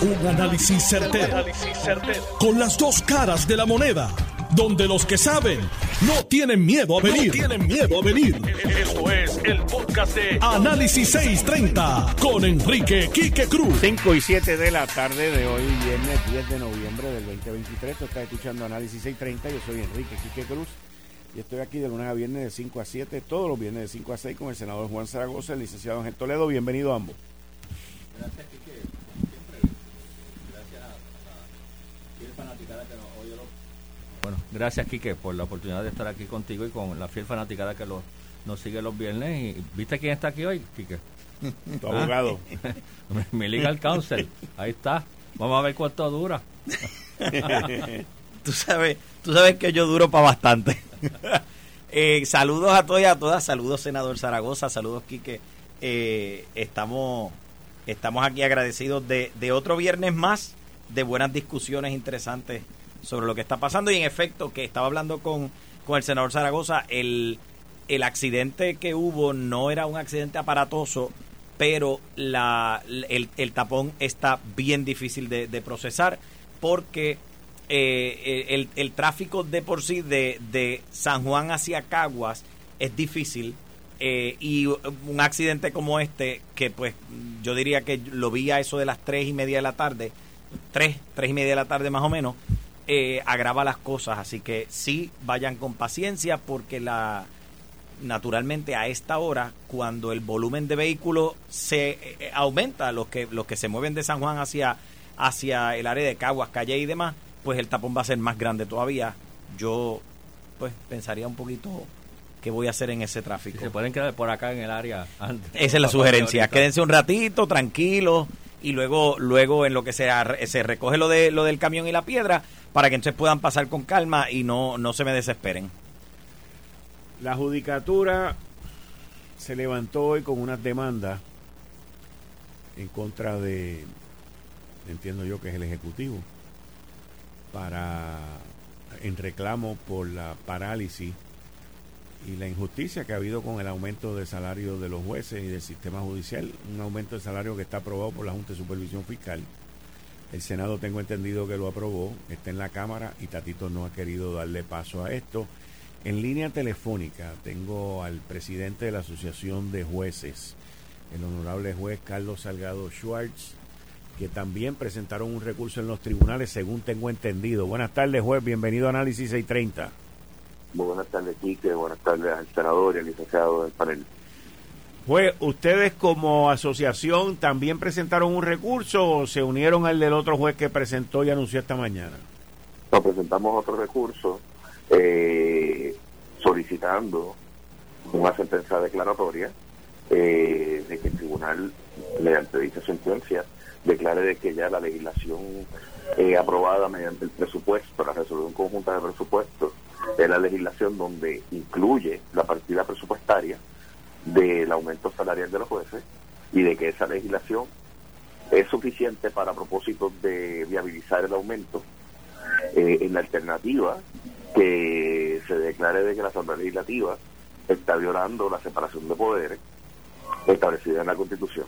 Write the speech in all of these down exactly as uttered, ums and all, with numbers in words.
Un análisis certero, con las dos caras de la moneda, donde los que saben no tienen miedo a venir. No tienen miedo a venir. Esto es el podcast de Análisis seiscientos treinta con Enrique Quique Cruz. cinco y siete de la tarde de hoy, viernes diez de noviembre del veinte veintitrés. Tú estás escuchando Análisis seiscientos treinta. Yo soy Enrique Quique Cruz y estoy aquí de lunes a viernes de cinco a siete, todos los viernes de cinco a seis con el senador Juan Zaragoza, el licenciado Ángel Toledo. Bienvenido a ambos. Gracias, Quique. Gracias a la fiel fanaticada que nos oye. Lo... Bueno, gracias, Quique, por la oportunidad de estar aquí contigo y con la fiel fanaticada que lo, nos sigue los viernes. Y ¿viste quién está aquí hoy, Quique? Tu abogado. Mi legal counsel. Ahí está. Vamos a ver cuánto dura. Tú sabes, tú sabes que yo duro para bastante. eh, saludos a todos y a todas. Saludos, senador Zaragoza. Saludos, Quique. Eh, estamos, estamos aquí agradecidos de, de otro viernes más de buenas discusiones interesantes sobre lo que está pasando. Y en efecto, que estaba hablando con, con el senador Zaragoza, el, el accidente que hubo no era un accidente aparatoso, pero la, el, el tapón está bien difícil de, de procesar porque eh, el, el tráfico de por sí de, de San Juan hacia Caguas es difícil. Eh, y un accidente como este, que pues yo diría que lo vi a eso de las tres y media de la tarde, tres, tres y media de la tarde más o menos, eh, agrava las cosas. Así que sí, vayan con paciencia porque la naturalmente a esta hora, cuando el volumen de vehículos se eh, aumenta, los que los que se mueven de San Juan hacia, hacia el área de Caguas, Calle y demás, pues el tapón va a ser más grande todavía. Yo pues pensaría un poquito qué voy a hacer en ese tráfico. Si se pueden quedar por acá en el área antes. Esa es la sugerencia. Quédense un ratito, tranquilos, y luego luego en lo que se, se recoge lo de lo del camión y la piedra, para que entonces puedan pasar con calma y no, no se me desesperen. La judicatura se levantó hoy con unas demandas en contra de, entiendo yo que es el Ejecutivo, para en reclamo por la parálisis y la injusticia que ha habido con el aumento de salario de los jueces y del sistema judicial, un aumento de salario que está aprobado por la Junta de Supervisión Fiscal. El Senado, tengo entendido que lo aprobó, está en la Cámara y Tatito no ha querido darle paso a esto. En línea telefónica tengo al presidente de la Asociación de Jueces, el honorable juez Carlos Salgado Schwartz, que también presentaron un recurso en los tribunales, según tengo entendido. Buenas tardes, juez, bienvenido a Análisis seiscientos treinta. Muy buenas tardes, Quique, buenas tardes al senador y al licenciado del panel. Juez, ¿ustedes como asociación también presentaron un recurso o se unieron al del otro juez que presentó y anunció esta mañana? Nos presentamos otro recurso eh, solicitando una sentencia declaratoria eh, de que el tribunal, mediante dicha sentencia, declare de que ya la legislación eh, aprobada mediante el presupuesto, la resolución conjunta de presupuestos, es la legislación donde incluye la partida presupuestaria del aumento salarial de los jueces y de que esa legislación es suficiente para propósitos de viabilizar el aumento. Eh, en la alternativa, que se declare de que la Asamblea Legislativa está violando la separación de poderes establecida en la Constitución.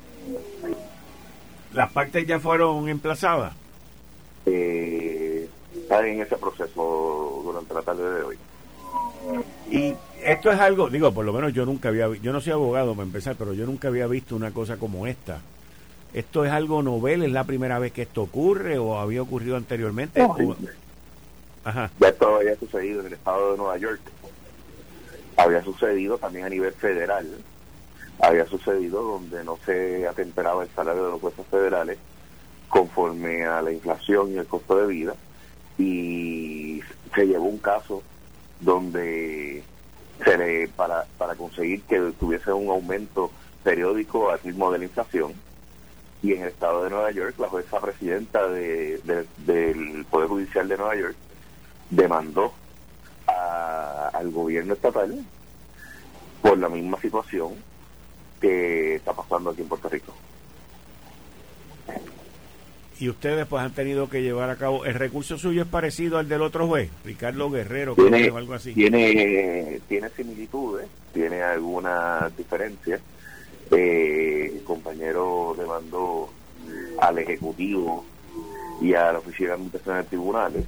¿Las partes ya fueron emplazadas? Eh, está en ese proceso durante la tarde de hoy. Y esto es algo, digo, por lo menos yo nunca había, yo no soy abogado para empezar, pero yo nunca había visto una cosa como esta. ¿Esto es algo novel? ¿Es la primera vez que esto ocurre o había ocurrido anteriormente? No, o... Ajá. Ya esto había sucedido en el estado de Nueva York, había sucedido también a nivel federal, había sucedido donde no se atemperaba el salario de los jueces federales conforme a la inflación y el costo de vida, y se llevó un caso donde se le para para conseguir que tuviese un aumento periódico al ritmo de la inflación, y en el estado de Nueva York la jueza presidenta de, de, del Poder Judicial de Nueva York demandó a, al gobierno estatal por la misma situación que está pasando aquí en Puerto Rico. Y ustedes pues han tenido que llevar a cabo, ¿el recurso suyo es parecido al del otro juez, Ricardo Guerrero, tiene, o algo así? Tiene, tiene similitudes, tiene algunas diferencias. Eh, el compañero demandó al Ejecutivo y a la Oficina de Administración de Tribunales.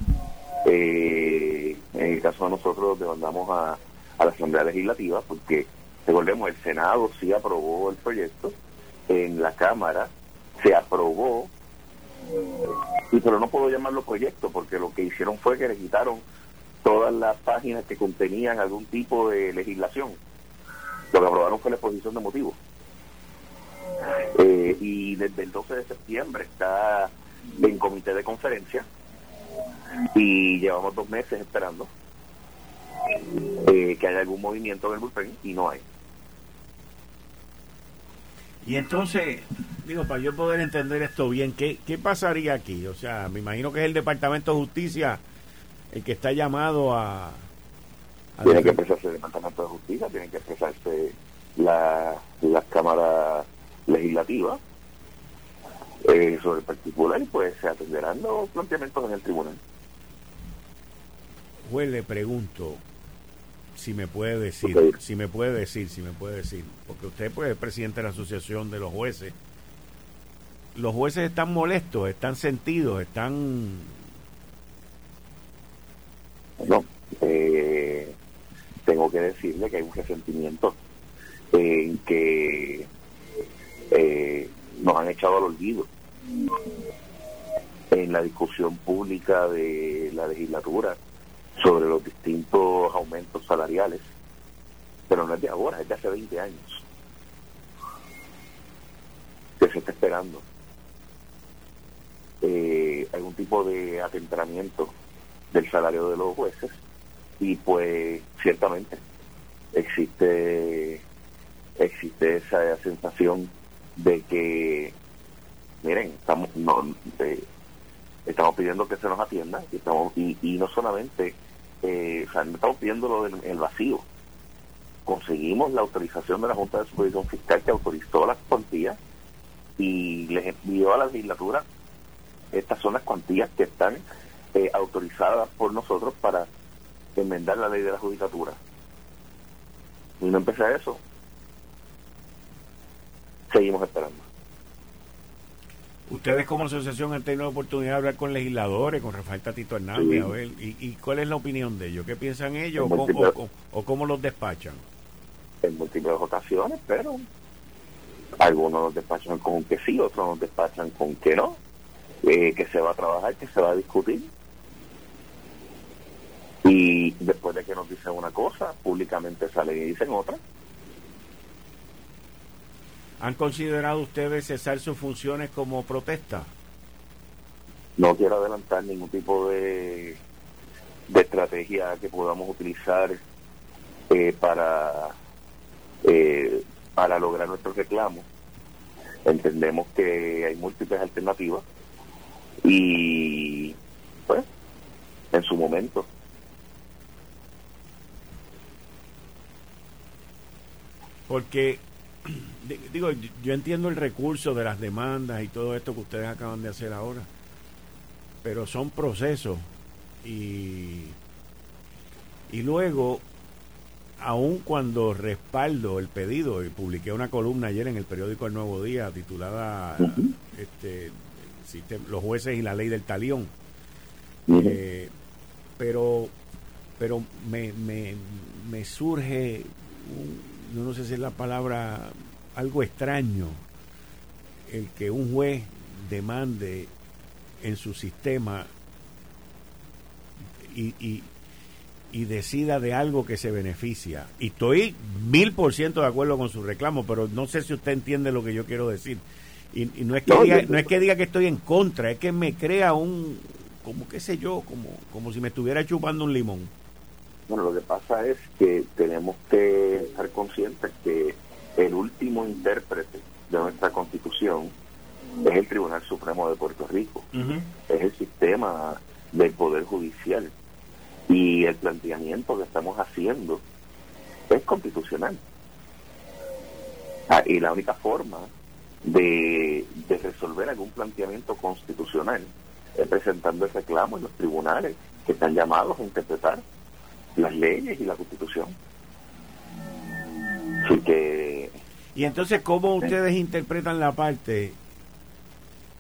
Eh, en el caso de nosotros demandamos a, a la Asamblea Legislativa porque, recordemos, el Senado sí aprobó el proyecto, en la Cámara se aprobó, y pero no puedo llamarlo proyecto porque lo que hicieron fue que le quitaron todas las páginas que contenían algún tipo de legislación. Lo que aprobaron fue la exposición de motivos. Eh, y desde el doce de septiembre está en comité de conferencia y llevamos dos meses esperando eh, que haya algún movimiento en el bullpen y no hay. Y entonces, digo, para yo poder entender esto bien, ¿qué, qué pasaría aquí? O sea, me imagino que es el Departamento de Justicia el que está llamado a... a tiene que expresarse el Departamento de Justicia, tienen que expresarse la, las cámaras legislativas eh, sobre el particular y pues se atenderán los planteamientos en el tribunal. Juez, le pregunto si me puede decir, okay. si me puede decir, si me puede decir, porque usted pues es presidente de la Asociación de los Jueces. Los jueces están molestos, están sentidos, están... No, eh, tengo que decirle que hay un resentimiento en que eh, nos han echado al olvido en la discusión pública de la legislatura sobre los distintos aumentos salariales, pero no es de ahora, es de hace veinte años que se está esperando. Eh, hay un tipo de atemperamiento del salario de los jueces y pues ciertamente existe existe esa sensación de que miren, estamos no, eh, estamos pidiendo que se nos atienda y, estamos, y, y no solamente eh, o sea, no estamos pidiendo lo del el vacío, conseguimos la autorización de la Junta de Supervisión Fiscal que autorizó las cuantías y les envió a la legislatura. Estas son las cuantías que están eh, autorizadas por nosotros para enmendar la ley de la judicatura. Y no empecé a eso. Seguimos esperando. Ustedes como asociación han tenido la oportunidad de hablar con legisladores, con Rafael Tatito Hernández, sí. a ver, y, ¿y cuál es la opinión de ellos? ¿Qué piensan ellos o, múltiples, o, o, o cómo los despachan? En múltiples ocasiones, pero algunos nos despachan con que sí, otros nos despachan con que no, eh, que se va a trabajar, que se va a discutir. Y después de que nos dicen una cosa, públicamente salen y dicen otra. ¿Han considerado ustedes cesar sus funciones como protesta? No quiero adelantar ningún tipo de, de estrategia que podamos utilizar eh, para, eh, para lograr nuestro reclamo. Entendemos que hay múltiples alternativas y, pues, en su momento. Porque, digo, yo entiendo el recurso de las demandas y todo esto que ustedes acaban de hacer ahora, pero son procesos y, y luego, aun cuando respaldo el pedido, y publiqué una columna ayer en el periódico El Nuevo Día titulada uh-huh. este, Los jueces y la ley del talión, uh-huh. eh, pero pero me, me, me surge un, yo no sé si es la palabra, algo extraño, el que un juez demande en su sistema y, y, y decida de algo que se beneficia. Y estoy mil por ciento de acuerdo con su reclamo, pero no sé si usted entiende lo que yo quiero decir. Y, y no es que no, diga, no es que diga que estoy en contra, es que me crea un, como qué sé yo, como, como si me estuviera chupando un limón. Bueno, lo que pasa es que tenemos que estar conscientes que el último intérprete de nuestra Constitución es el Tribunal Supremo de Puerto Rico, uh-huh. es el sistema del Poder Judicial, y el planteamiento que estamos haciendo es constitucional. Ah, y la única forma de, de resolver algún planteamiento constitucional es presentando el reclamo en los tribunales que están llamados a interpretar las leyes y la Constitución. Así que... Y entonces, ¿cómo ustedes sí. interpretan la parte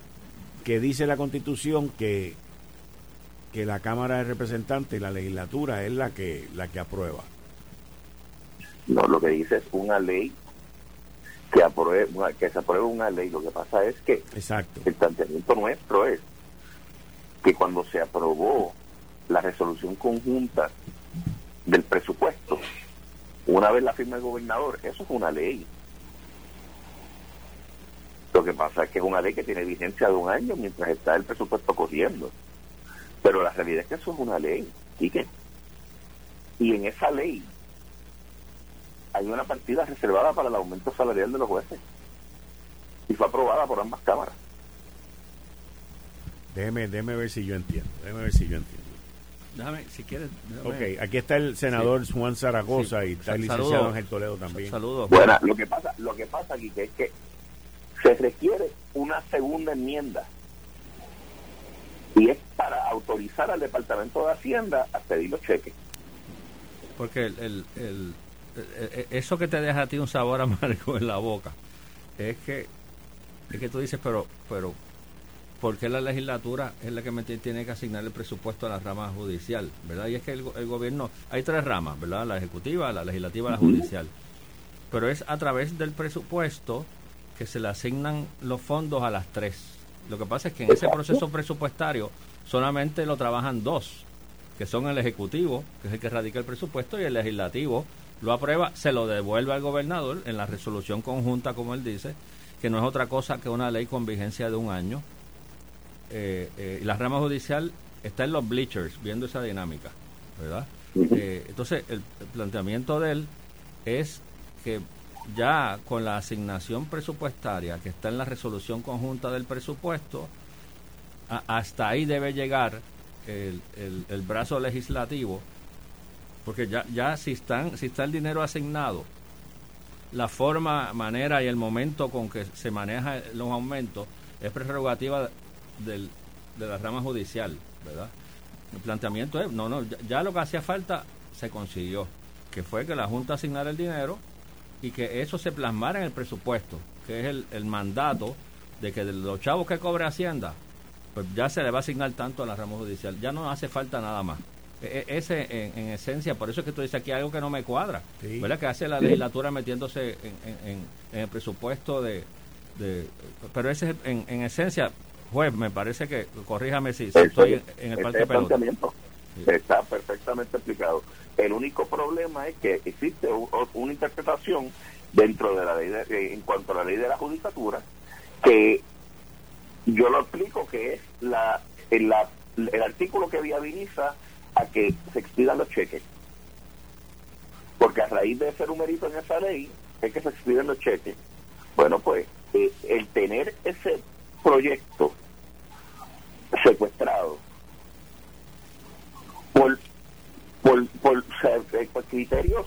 que dice la Constitución que, que la Cámara de Representantes y la legislatura es la que, la que aprueba. No, lo que dice es una ley que apruebe, que se apruebe una ley. Lo que pasa es que Exacto. el planteamiento nuestro es que cuando se aprobó la resolución conjunta del presupuesto, una vez la firma el gobernador, eso es una ley. Lo que pasa es que es una ley que tiene vigencia de un año mientras está el presupuesto corriendo. Pero la realidad es que eso es una ley. ¿Y qué? Y en esa ley hay una partida reservada para el aumento salarial de los jueces. Y fue aprobada por ambas cámaras. Déjeme, déjeme ver si yo entiendo. Déjeme ver si yo entiendo. Déjame, si quieres. Déjame. Ok, aquí está el senador sí. Juan Zaragoza sí. y está el licenciado Saludos. Ángel Toledo también. Saludos. Bueno, lo que pasa, lo que pasa aquí que es que se requiere una segunda enmienda y es para autorizar al Departamento de Hacienda a pedir los cheques. Porque el, el, el, el, eso que te deja a ti un sabor amargo en la boca es que es que tú dices, pero pero ¿por qué la legislatura es la que me tiene que asignar el presupuesto a la rama judicial? ¿Verdad? Y es que el, el gobierno, hay tres ramas, ¿verdad? La ejecutiva, la legislativa y la judicial. Pero es a través del presupuesto que se le asignan los fondos a las tres. Lo que pasa es que en ese proceso presupuestario solamente lo trabajan dos, que son el ejecutivo, que es el que radica el presupuesto, y el legislativo lo aprueba, se lo devuelve al gobernador en la resolución conjunta, como él dice, que no es otra cosa que una ley con vigencia de un año. Eh, eh, y la rama judicial está en los bleachers viendo esa dinámica, ¿verdad? Eh, entonces el, el planteamiento de él es que ya con la asignación presupuestaria que está en la resolución conjunta del presupuesto, a, hasta ahí debe llegar el, el, el brazo legislativo, porque ya ya si están si está el dinero asignado, la forma, manera y el momento con que se maneja los aumentos es prerrogativa del, de la rama judicial, ¿verdad? El planteamiento es, no, no, ya, ya lo que hacía falta se consiguió, que fue que la Junta asignara el dinero y que eso se plasmara en el presupuesto, que es el, el mandato de que de los chavos que cobre Hacienda, pues ya se le va a asignar tanto a la rama judicial, ya no hace falta nada más. E, ese en, en esencia, por eso es que tú dices aquí algo que no me cuadra, sí. ¿Verdad? Que hace la legislatura metiéndose en, en, en el presupuesto de, de pero ese es en, en esencia, juez, me parece que, corríjame si, si estoy en, en el parque pelota. Sí. Está perfectamente explicado. El único problema es que existe un, una interpretación dentro de la ley de, en cuanto a la ley de la judicatura, que yo lo explico que es la, el, la, el artículo que viabiliza a que se expidan los cheques, porque a raíz de ese numerito en esa ley es que se expiden los cheques. Bueno, pues eh, el tener ese proyecto secuestrado por por, por, o sea, por criterios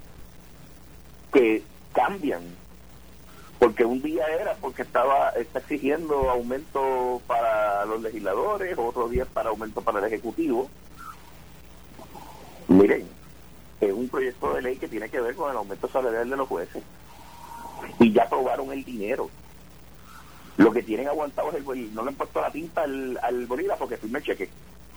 que cambian, porque un día era porque estaba está exigiendo aumento para los legisladores, otro día para aumento para el ejecutivo. Miren, es un proyecto de ley que tiene que ver con el aumento salarial de los jueces y ya aprobaron el dinero. Lo que tienen aguantado es el bolígrafo, no le han puesto la tinta al, al bolígrafo porque firme el cheque.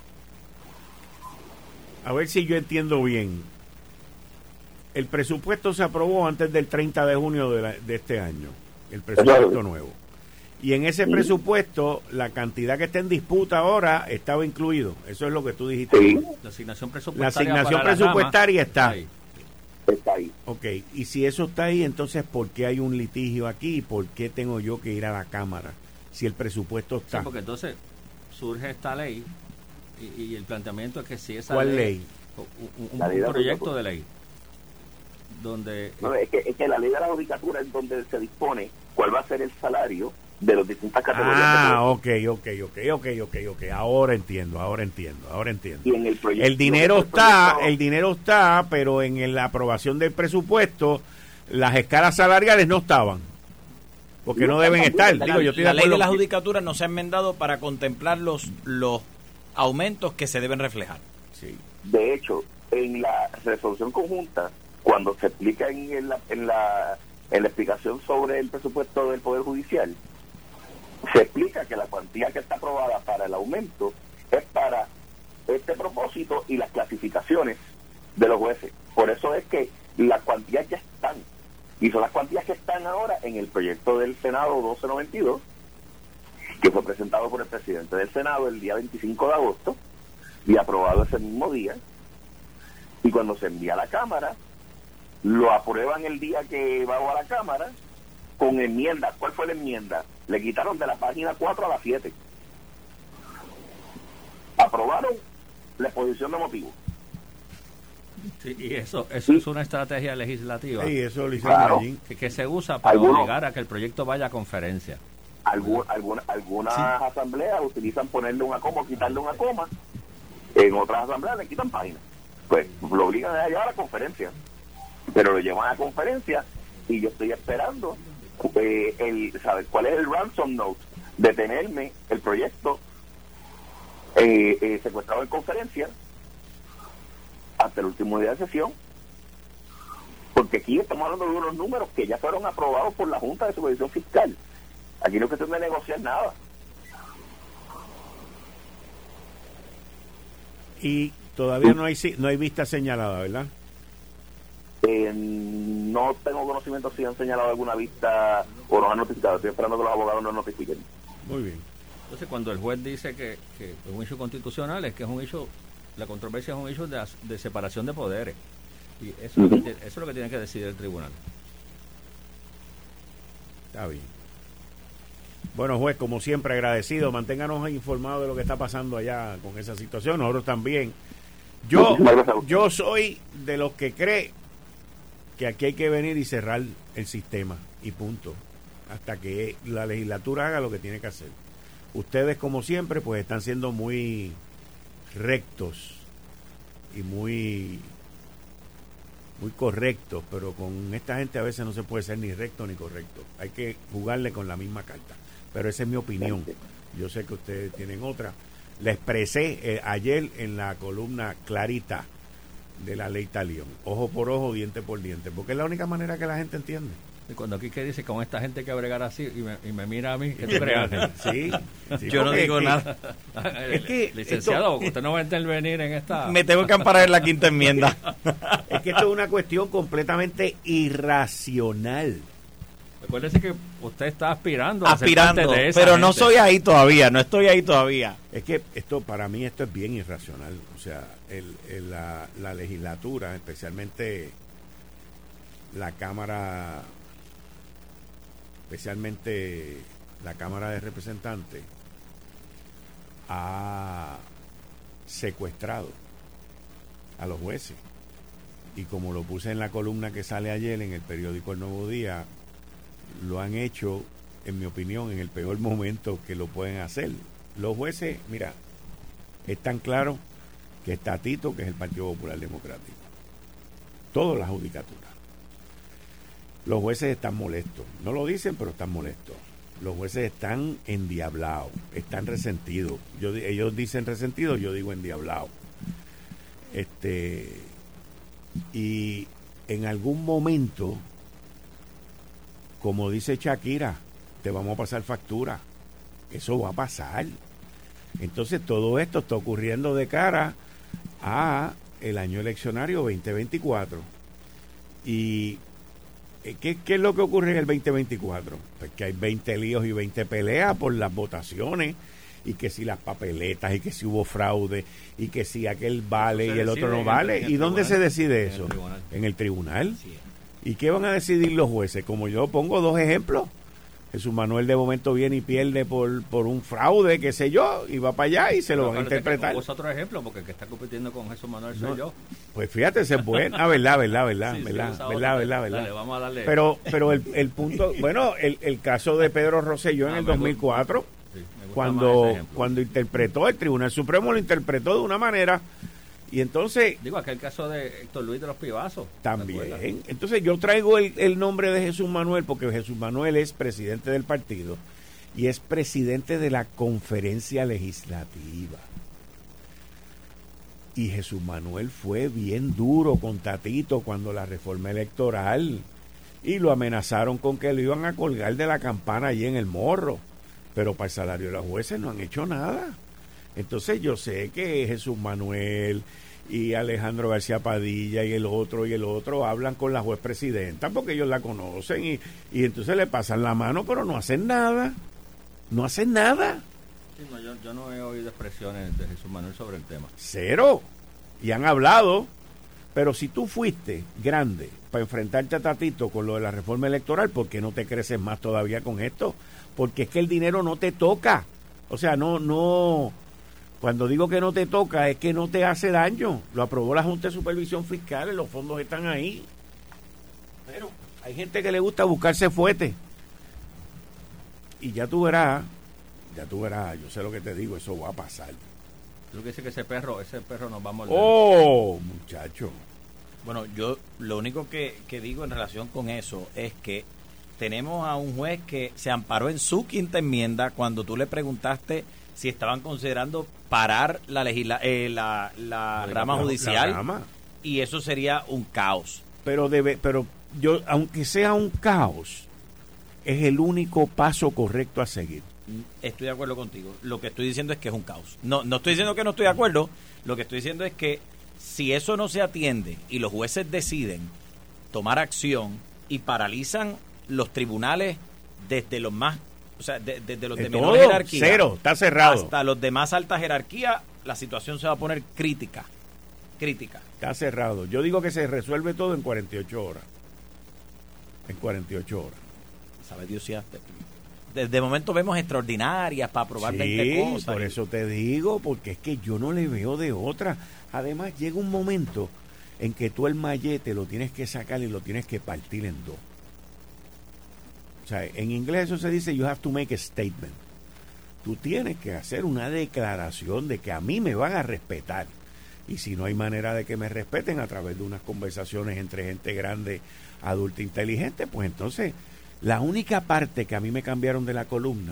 A ver si yo entiendo bien. El presupuesto se aprobó antes del treinta de junio de, la, de este año, el presupuesto nuevo. Y en ese presupuesto, la cantidad que está en disputa ahora estaba incluido. Eso es lo que tú dijiste. Sí. La asignación presupuestaria, la asignación presupuestaria la está. ahí. Está ahí. Ok, y si eso está ahí, entonces, ¿por qué hay un litigio aquí? ¿Por qué tengo yo que ir a la Cámara si el presupuesto está? Sí, porque entonces surge esta ley y, y el planteamiento es que si esa ¿Cuál ley, ley? Un, un, un, un proyecto de ley donde... No, es, que, es que la ley de la judicatura es donde se dispone cuál va a ser el salario de las distintas categorías. Ah, ok, ok, ok, ok, ok, ok. Ahora entiendo, ahora entiendo, ahora entiendo. Y en el proyecto, el dinero el está, proyecto, el dinero está, pero en la aprobación del presupuesto las escalas salariales no estaban. Porque no, no deben estar. La, Digo, yo estoy la de ley de la que... judicatura no se ha enmendado para contemplar los, los aumentos que se deben reflejar. Sí. De hecho, en la resolución conjunta, cuando se explica en la, en la, en la explicación sobre el presupuesto del Poder Judicial, se explica que la cuantía que está aprobada para el aumento es para este propósito y las clasificaciones de los jueces. Por eso es que las cuantías ya están, y son las cuantías que están ahora en el proyecto del Senado doce noventa y dos, que fue presentado por el presidente del Senado el día veinticinco de agosto y aprobado ese mismo día, y cuando se envía a la Cámara, lo aprueban el día que va a la Cámara con enmiendas. ¿Cuál fue la enmienda? Le quitaron de la página cuatro a la siete. Aprobaron la exposición de motivos. Sí, y eso eso sí. Es una estrategia legislativa. Sí, eso lo claro. que, que se usa para ¿Alguno? obligar a que el proyecto vaya a conferencia. Algún, alguna, algunas sí. asambleas utilizan ponerle una coma o quitarle una coma. En otras asambleas le quitan páginas. Pues lo obligan a llevar a conferencia. Pero lo llevan a conferencia y yo estoy esperando eh, el ¿sabes cuál es el ransom note? De tenerme el proyecto eh, eh, secuestrado en conferencia hasta el último día de sesión, porque aquí estamos hablando de unos números que ya fueron aprobados por la Junta de Supervisión Fiscal. Aquí no es cuestión de negociar nada. Y todavía no hay no hay vista señalada, ¿verdad? Eh, no tengo conocimiento si han señalado alguna vista o nos han notificado. Estoy esperando que los abogados nos notifiquen. Muy bien. Entonces, cuando el juez dice que, que es un hecho constitucional, es que es un hecho, la controversia es un hecho de, de separación de poderes. Y eso, uh-huh. es que, eso es lo que tiene que decidir el tribunal. Está bien. Bueno, juez, como siempre, agradecido. Manténganos informados de lo que está pasando allá con esa situación. Nosotros también. Yo, yo soy de los que cree que aquí hay que venir y cerrar el sistema y punto, hasta que la legislatura haga lo que tiene que hacer. Ustedes, como siempre, pues están siendo muy rectos y muy muy correctos, pero con esta gente a veces no se puede ser ni recto ni correcto. Hay que jugarle con la misma carta. Pero esa es mi opinión. Yo sé que ustedes tienen otra. La expresé eh, ayer en la columna clarita de la ley Talión. Ojo por ojo, diente por diente, porque es la única manera que la gente entiende. Y cuando aquí que dice con esta gente hay que bregar así y me, y me mira a mí, ¿qué tú creas? Sí, sí, yo no digo es nada. Es que licenciado, esto, usted no va a intervenir en esta. Me tengo que amparar en la quinta enmienda. Es que esto es una cuestión completamente irracional. Recuérdese que usted está aspirando a aspirando, ser parte de esa pero gente. No soy ahí todavía, no estoy ahí todavía. Es que esto, para mí, esto es bien irracional. O sea, el, el, la, la legislatura, especialmente la Cámara, especialmente la Cámara de Representantes, ha secuestrado a los jueces. Y como lo puse en la columna que sale ayer en el periódico El Nuevo Día, lo han hecho, en mi opinión, en el peor momento que lo pueden hacer. Los jueces, mira, es tan claro que está Tito, que es el Partido Popular Democrático. Toda la judicatura. Los jueces están molestos. No lo dicen, pero están molestos. Los jueces están endiablados, están resentidos. Yo, ellos dicen resentidos, yo digo endiablados. Este, y en algún momento, como dice Shakira, te vamos a pasar factura. Eso va a pasar. Entonces todo esto está ocurriendo de cara a el año eleccionario veinte veinticuatro. ¿Y qué, qué es lo que ocurre en el veinte veinticuatro? Pues que hay veinte líos y veinte peleas por las votaciones, y que si las papeletas, y que si hubo fraude, y que si aquel vale y el otro no vale. ¿Y dónde se decide eso? En el tribunal. ¿Y qué van a decidir los jueces? Como yo pongo dos ejemplos. Jesús Manuel de momento viene y pierde por, por un fraude, qué sé yo, y va para allá y se lo van a interpretar. Es otro ejemplo, porque el que está compitiendo con Jesús Manuel soy no, yo. Pues fíjate, ese es bueno. Ah, verdad, verdad, verdad, sí, verdad, sí, verdad, verdad, verdad. Dale, vamos a darle. Pero, pero el, el punto, bueno, el, el caso de Pedro Rosselló ah, en el dos mil cuatro, sí, cuando, cuando interpretó, el Tribunal Supremo lo interpretó de una manera. Y entonces... Digo, aquel caso de Héctor Luis de los Pivazos. También. Entonces yo traigo el, el nombre de Jesús Manuel porque Jesús Manuel es presidente del partido y es presidente de la conferencia legislativa. Y Jesús Manuel fue bien duro con Tatito cuando la reforma electoral, y lo amenazaron con que lo iban a colgar de la campana allí en el Morro. pero para el salario de los jueces no han hecho nada. Entonces yo sé que Jesús Manuel y Alejandro García Padilla y el otro y el otro hablan con la juez presidenta porque ellos la conocen y, y entonces le pasan la mano, pero no hacen nada. No hacen nada. Sí, no, yo, yo no he oído expresiones de Jesús Manuel sobre el tema. Cero. Y han hablado. Pero si tú fuiste grande para enfrentarte a Tatito con lo de la reforma electoral, ¿por qué no te creces más todavía con esto? Porque es que el dinero no te toca. O sea, no, no... Cuando digo que no te toca, es que no te hace daño. Lo aprobó la Junta de Supervisión Fiscal, los fondos están ahí. Pero hay gente que le gusta buscarse fuerte. Y ya tú verás, ya tú verás, yo sé lo que te digo, eso va a pasar. Tú que dices que ese perro, ese perro nos va a morder. ¡Oh, muchacho! Bueno, yo lo único que, que digo en relación con eso es que tenemos a un juez que se amparó en su quinta enmienda cuando tú le preguntaste si estaban considerando parar la legisla eh, la, la, la rama judicial, la rama. Y eso sería un caos. Pero debe, pero yo, aunque sea un caos, es el único paso correcto a seguir. Estoy de acuerdo contigo. Lo que estoy diciendo es que es un caos. No, no estoy diciendo que no estoy de acuerdo. Lo que estoy diciendo es que si eso no se atiende y los jueces deciden tomar acción y paralizan los tribunales desde los más, o sea, de, desde los de, de menor todo, jerarquía, cero, está cerrado, hasta los de más alta jerarquía, la situación se va a poner crítica. Crítica. Está cerrado. Yo digo que se resuelve todo en cuarenta y ocho horas. En cuarenta y ocho horas. Sabe Dios si hasta desde momento vemos extraordinarias para aprobar sí, veinte cosas. Por eso te digo, porque es que yo no le veo de otra. Además, llega un momento en que tú el mallete lo tienes que sacar y lo tienes que partir en dos. O sea, en inglés eso se dice, you have to make a statement. Tú tienes que hacer una declaración de que a mí me van a respetar. Y si no hay manera de que me respeten a través de unas conversaciones entre gente grande, adulta, inteligente, pues entonces... La única parte que a mí me cambiaron de la columna,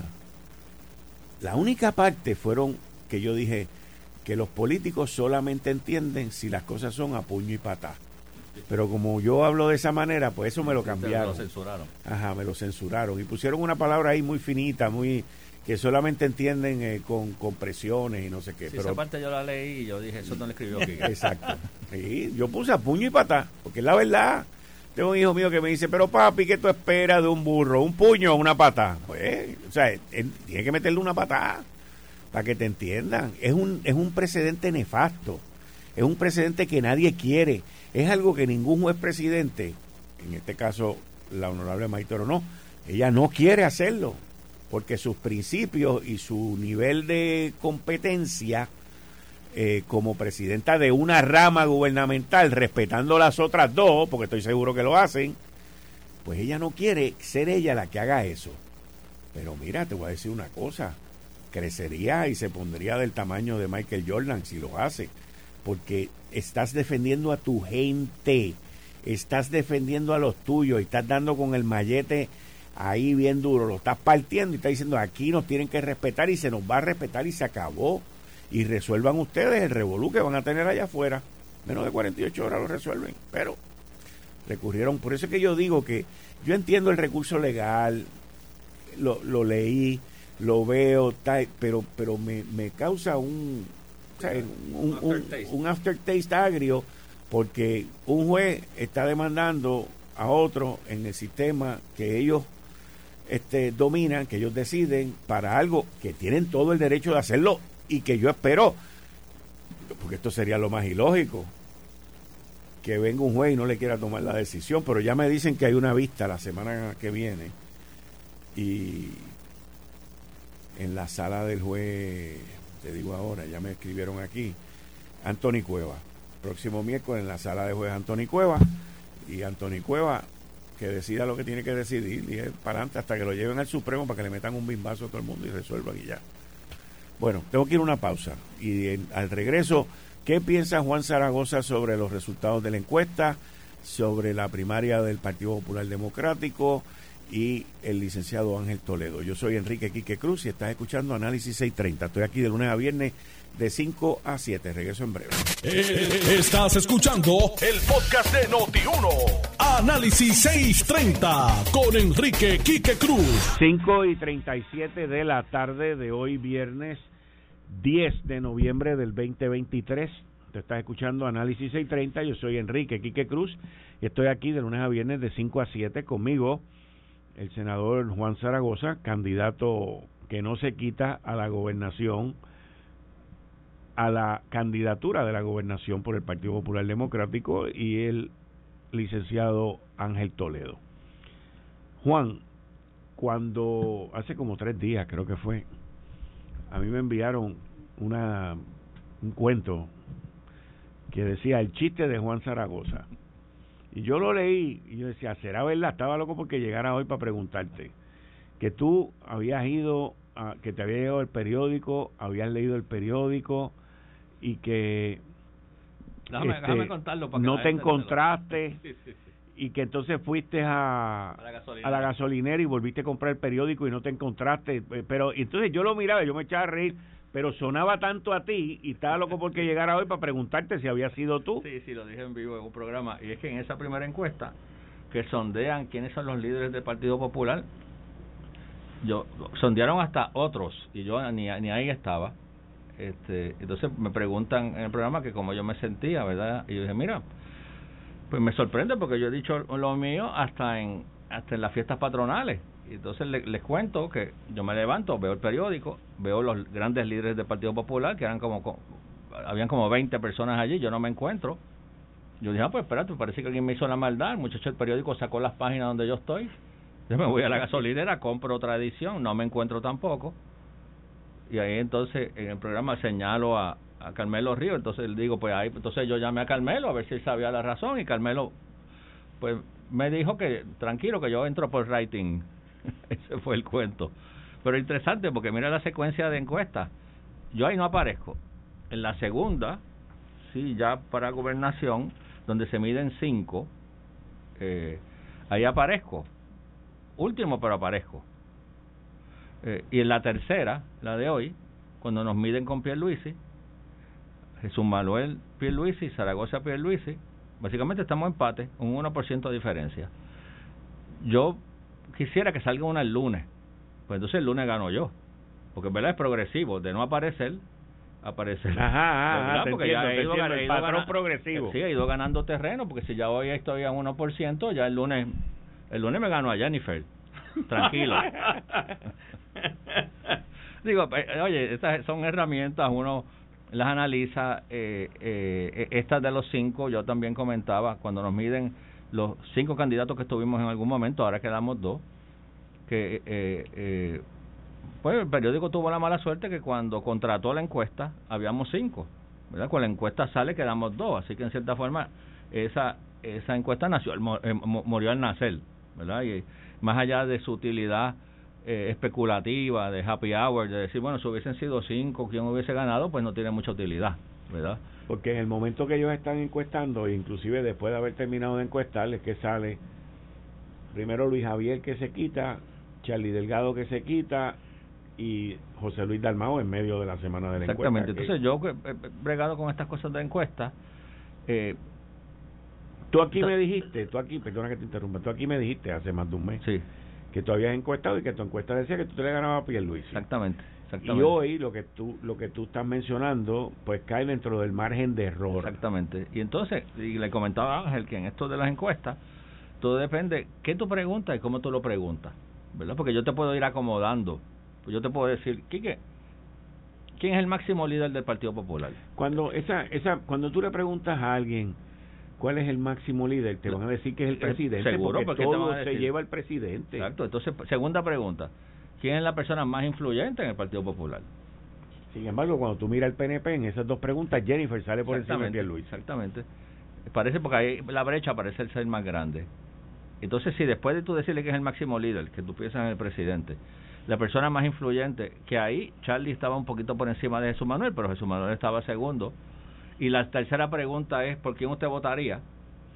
la única parte fueron que yo dije que los políticos solamente entienden si las cosas son a puño y patá. Pero como yo hablo de esa manera, pues eso me lo cambiaron. Lo censuraron. Ajá, me lo censuraron. Y pusieron una palabra ahí muy finita, muy que solamente entienden eh, con, con presiones y no sé qué. Sí, pero esa parte yo la leí y yo dije, eso no le escribió aquí. Exacto. Sí, yo puse a puño y patá, porque es la verdad. Tengo un hijo mío que me dice, pero papi, ¿qué tú esperas de un burro? ¿Un puño o una pata? Pues, o sea, él tiene que meterle una patada para que te entiendan. Es un, es un precedente nefasto. Es un precedente que nadie quiere. Es algo que ningún juez presidente, en este caso la honorable Maite Orono, ella no quiere hacerlo, porque sus principios y su nivel de competencia Eh, como presidenta de una rama gubernamental, respetando las otras dos, porque estoy seguro que lo hacen, pues ella no quiere ser ella la que haga eso. Pero mira, te voy a decir una cosa, crecería y se pondría del tamaño de Michael Jordan si lo hace, porque estás defendiendo a tu gente, estás defendiendo a los tuyos, y estás dando con el mallete ahí bien duro, lo estás partiendo y estás diciendo, aquí nos tienen que respetar y se nos va a respetar y se acabó. Y resuelvan ustedes el revolú que van a tener allá afuera. Menos de cuarenta y ocho horas lo resuelven. Pero recurrieron. Por eso es que yo digo que yo entiendo el recurso legal, lo, lo leí, lo veo, tal, pero pero me, me causa un, o sea, un, un, aftertaste. un, un aftertaste agrio, porque un juez está demandando a otro en el sistema que ellos este, dominan, que ellos deciden, para algo que tienen todo el derecho de hacerlo. Y que yo espero, porque esto sería lo más ilógico, que venga un juez y no le quiera tomar la decisión, pero ya me dicen que hay una vista la semana que viene y en la sala del juez, te digo ahora, ya me escribieron aquí, Anthony Cueva, próximo miércoles en la sala de juez Anthony Cueva, y Anthony Cueva que decida lo que tiene que decidir y es para adelante hasta que lo lleven al Supremo para que le metan un bimbazo a todo el mundo y resuelvan y ya. Bueno, tengo que ir a una pausa y en, al regreso, ¿qué piensa Juan Zaragoza sobre los resultados de la encuesta, sobre la primaria del Partido Popular Democrático y el licenciado Ángel Toledo. Yo soy Enrique Quique Cruz y estás escuchando Análisis seiscientos treinta. Estoy aquí de lunes a viernes de cinco a siete. Regreso en breve. Estás escuchando el podcast de Noti uno. Análisis seiscientos treinta con Enrique Quique Cruz. cinco y treinta y siete de la tarde de hoy, viernes diez de noviembre del veinte veintitrés. Te estás escuchando Análisis seiscientos treinta. Yo soy Enrique Quique Cruz y estoy aquí de lunes a viernes de cinco a siete conmigo, el senador Juan Zaragoza, candidato que no se quita a la gobernación, a la candidatura de la gobernación por el Partido Popular Democrático, y el licenciado Ángel Toledo. Juan, cuando hace como tres días creo que fue, a mí me enviaron una un cuento que decía el chiste de Juan Zaragoza, y yo lo leí y yo decía, ¿será verdad? Estaba loco porque llegara hoy para preguntarte que tú habías ido a, que te había llegado el periódico, habías leído el periódico y que déjame, este, déjame contarlo para que no la te gente encontraste lo... sí, sí, sí. Y que entonces fuiste a, a, la gasolinera. a la gasolinera y volviste a comprar el periódico y no te encontraste, pero entonces yo lo miraba, yo me echaba a reír, pero sonaba tanto a ti y estaba loco porque llegara hoy para preguntarte si había sido tú. Sí, sí, lo dije en vivo en un programa, y es que en esa primera encuesta que sondean quiénes son los líderes del Partido Popular, yo sondearon hasta otros y yo ni, ni ahí estaba. Este, entonces me preguntan en el programa que cómo yo me sentía, ¿verdad? Y yo dije, mira, pues me sorprende porque yo he dicho lo mío hasta en hasta en las fiestas patronales. Y entonces les, les cuento que yo me levanto, veo el periódico, veo los grandes líderes del Partido Popular, que eran como, como habían como veinte personas allí, yo no me encuentro. Yo dije, ah, pues espérate, parece que alguien me hizo la maldad, el muchacho del periódico sacó las páginas donde yo estoy. Yo me voy a la gasolinera, compro otra edición, no me encuentro tampoco. Y ahí entonces en el programa señalo a, a Carmelo Ríos, entonces le digo, pues ahí, entonces yo llamé a Carmelo a ver si él sabía la razón, y Carmelo pues me dijo que tranquilo, que yo entro por rating. Ese fue el cuento. Pero interesante porque mira la secuencia de encuestas, yo ahí no aparezco. En la segunda, sí, ya para gobernación, donde se miden cinco, eh, ahí aparezco, último pero aparezco. Eh, y en la tercera, la de hoy, cuando nos miden con Pierluisi, Jesús Manuel Pierluisi, Zaragoza Pierluisi, básicamente estamos empate, un uno por ciento de diferencia. Yo quisiera que salga una el lunes, pues entonces el lunes gano yo, porque en verdad es progresivo, de no aparecer, aparecer. Ajá, ajá, porque ya he ido, entiendo, he el ido patrón ganando, progresivo. Sí, he ido ganando terreno, porque si ya hoy estoy a uno por ciento, ya el lunes, el lunes me gano a Jennifer, tranquilo. Digo, oye, estas son herramientas, uno las analiza, eh, eh, estas de los cinco, yo también comentaba, cuando nos miden los cinco candidatos que estuvimos en algún momento, ahora quedamos dos, que eh, eh, pues el periódico tuvo la mala suerte que cuando contrató la encuesta habíamos cinco, ¿verdad? Con la encuesta sale quedamos dos, así que en cierta forma esa esa encuesta nació, eh, murió al nacer, ¿verdad? Y más allá de su utilidad eh, especulativa, de happy hour, de decir, bueno, si hubiesen sido cinco, ¿quién hubiese ganado? Pues no tiene mucha utilidad, ¿verdad? Porque en el momento que ellos están encuestando, inclusive después de haber terminado de encuestar, es que sale primero Luis Javier que se quita, Charlie Delgado que se quita y José Luis Dalmau en medio de la semana de la Exactamente. encuesta. Exactamente, entonces yo he bregado con estas cosas de encuesta. Eh, tú aquí me dijiste, tú aquí, perdona que te interrumpa, tú aquí me dijiste hace más de un mes sí. que tú habías encuestado y que tu encuesta decía que tú te le ganabas a Pierluisi. Exactamente. Exactamente. Y hoy lo que tú lo que tú estás mencionando pues cae dentro del margen de error. Exactamente. Y entonces, y le comentaba a Ángel que en esto de las encuestas todo depende qué tú preguntas y cómo tú lo preguntas, ¿verdad? Porque yo te puedo ir acomodando. Pues yo te puedo decir, Quique, ¿quién es el máximo líder del Partido Popular? Cuando esa esa cuando tú le preguntas a alguien cuál es el máximo líder, te van a decir que es el presidente. Seguro, porque, porque todo se lleva el presidente. Exacto. Entonces, segunda pregunta, ¿quién es la persona más influyente en el Partido Popular? Sin embargo, cuando tú miras el P N P en esas dos preguntas, Jennifer sale por encima de Pierluisi. Exactamente. Parece porque ahí la brecha parece ser más grande. Entonces, si después de tú decirle que es el máximo líder, que tú piensas en el presidente, la persona más influyente, que ahí Charlie estaba un poquito por encima de Jesús Manuel, pero Jesús Manuel estaba segundo. Y la tercera pregunta es, ¿por quién usted votaría?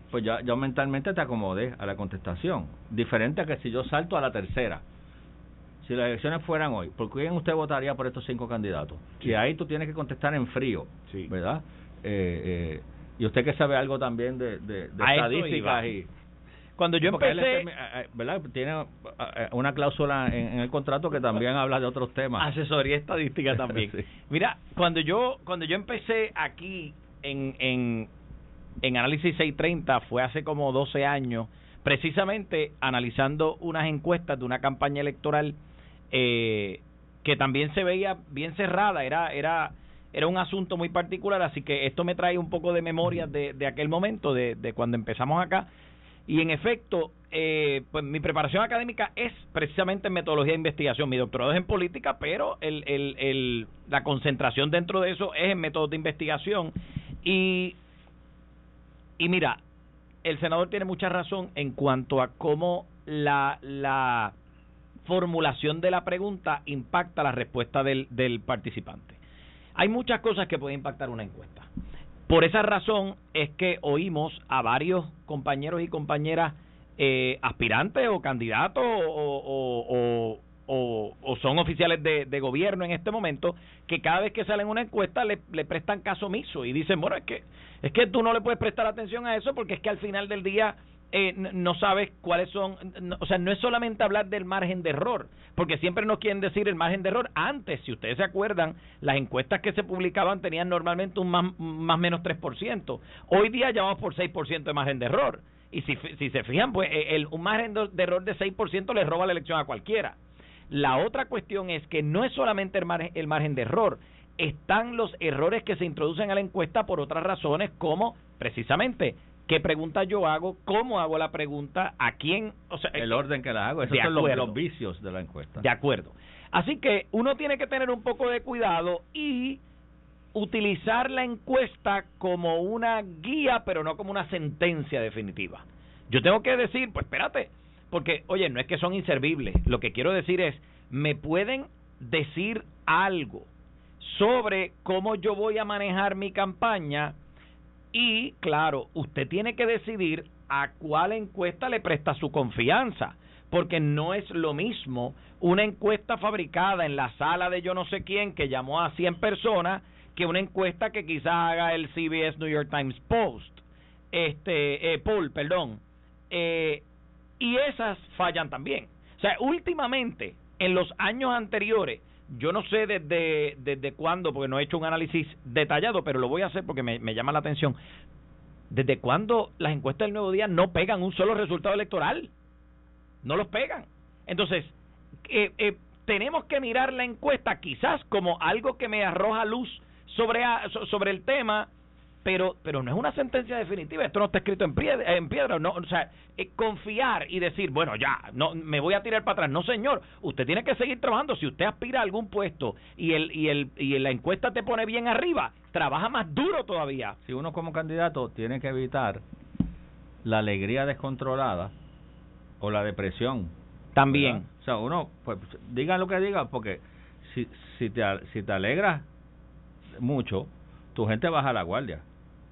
pues ya yo mentalmente te acomodé a la contestación. Diferente a que si yo salto a la tercera. Si las elecciones fueran hoy, ¿por quién usted votaría por estos cinco candidatos? Sí. Y ahí tú tienes que contestar en frío, sí. ¿verdad? Eh, eh, y usted que sabe algo también de, de, de estadísticas y... Cuando yo empecé... Es, ¿verdad? Tiene una cláusula en, en el contrato que también habla de otros temas. Asesoría estadística también. Sí. Mira, cuando yo cuando yo empecé aquí en, en, en Análisis seiscientos treinta, fue hace como doce años, precisamente analizando unas encuestas de una campaña electoral eh, que también se veía bien cerrada, era era era un asunto muy particular, así que esto me trae un poco de memoria de, de aquel momento, de, de cuando empezamos acá. Y en efecto, eh, pues mi preparación académica es precisamente en metodología de investigación. Mi doctorado es en política, pero el, el, el, la concentración dentro de eso es en métodos de investigación. Y, y mira, el senador tiene mucha razón en cuanto a cómo la, la formulación de la pregunta impacta la respuesta del, del participante. Hay muchas cosas que pueden impactar una encuesta. Por esa razón es que oímos a varios compañeros y compañeras eh, aspirantes o candidatos o, o, o, o, o son oficiales de, de gobierno en este momento que cada vez que salen una encuesta le, le prestan caso omiso y dicen, bueno, es que es que tú no le puedes prestar atención a eso porque es que al final del día eh, no sabes cuáles son, no, o sea, no es solamente hablar del margen de error, porque siempre nos quieren decir el margen de error. Antes, si ustedes se acuerdan, las encuestas que se publicaban tenían normalmente un más más menos tres por ciento. Hoy día ya vamos por seis por ciento de margen de error. Y si, si se fijan, pues el, un margen de error de seis por ciento le roba la elección a cualquiera. La otra cuestión es que no es solamente el margen, el margen de error, están los errores que se introducen a la encuesta por otras razones, como precisamente qué pregunta yo hago, cómo hago la pregunta, a quién, o sea, el orden que la hago, esos son los, los vicios de la encuesta. De acuerdo. Así que uno tiene que tener un poco de cuidado y utilizar la encuesta como una guía, pero no como una sentencia definitiva. Yo tengo que decir, pues espérate, porque, oye, no es que son inservibles. Lo que quiero decir es, me pueden decir algo sobre cómo yo voy a manejar mi campaña y, claro, usted tiene que decidir a cuál encuesta le presta su confianza, porque no es lo mismo una encuesta fabricada en la sala de yo no sé quién que llamó a cien personas que una encuesta que quizás haga el C B S New York Times Post, este, eh, Poll, perdón, eh, y esas fallan también. O sea, últimamente, en los años anteriores, yo no sé desde desde cuándo, porque no he hecho un análisis detallado, pero lo voy a hacer porque me, me llama la atención. ¿Desde cuándo las encuestas del Nuevo Día no pegan un solo resultado electoral? No los pegan. Entonces, eh, eh, tenemos que mirar la encuesta quizás como algo que me arroja luz sobre, sobre el tema, pero pero no es una sentencia definitiva. Esto no está escrito en piedra, en piedra no, o sea, eh, confiar y decir, bueno, ya, no me voy a tirar para atrás. No, señor, usted tiene que seguir trabajando. Si usted aspira a algún puesto y el y el y la encuesta te pone bien arriba, trabaja más duro todavía. Si uno como candidato tiene que evitar la alegría descontrolada o la depresión también, ¿verdad? O sea, uno, pues diga lo que diga, porque si si te si te alegras mucho, tu gente baja la guardia.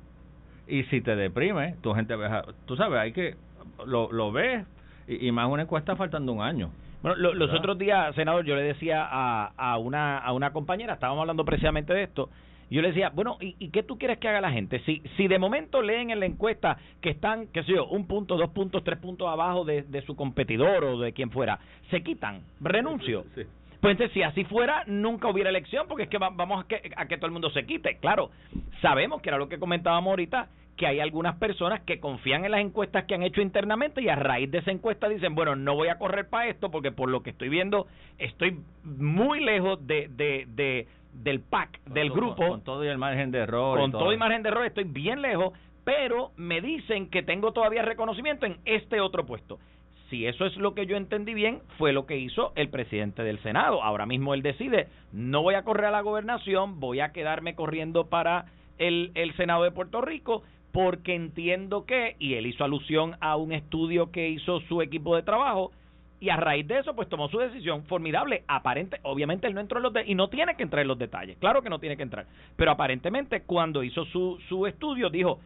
Y si te deprime, tu gente baja, tú sabes, hay que lo lo ves y, y más una encuesta faltando un año. Bueno, lo, los otros días, senador, yo le decía a, a una a una compañera, estábamos hablando precisamente de esto. Yo le decía, bueno, ¿y, ¿y qué tú quieres que haga la gente? Si si de momento leen en la encuesta que están, qué sé yo, un punto, dos puntos, tres puntos abajo de, de su competidor o de quien fuera, se quitan, renuncio. Sí, sí. Pues entonces, si así fuera, nunca hubiera elección, porque es que va, vamos a que, a que todo el mundo se quite. Claro, sabemos que era lo que comentábamos ahorita, que hay algunas personas que confían en las encuestas que han hecho internamente y a raíz de esa encuesta dicen, bueno, no voy a correr para esto porque por lo que estoy viendo estoy muy lejos de, de, de del P A C, con del todo, grupo. Con, con todo y el margen de error. Con y todo. todo y margen de error estoy bien lejos, pero me dicen que tengo todavía reconocimiento en este otro puesto. Si eso es lo que yo entendí bien, fue lo que hizo el presidente del Senado. Ahora mismo él decide, no voy a correr a la gobernación, voy a quedarme corriendo para el, el Senado de Puerto Rico, porque entiendo que, y él hizo alusión a un estudio que hizo su equipo de trabajo, y a raíz de eso, pues tomó su decisión formidable. Aparente, obviamente él no entró en los detalles, y no tiene que entrar en los detalles, claro que no tiene que entrar, pero aparentemente cuando hizo su, su estudio dijo,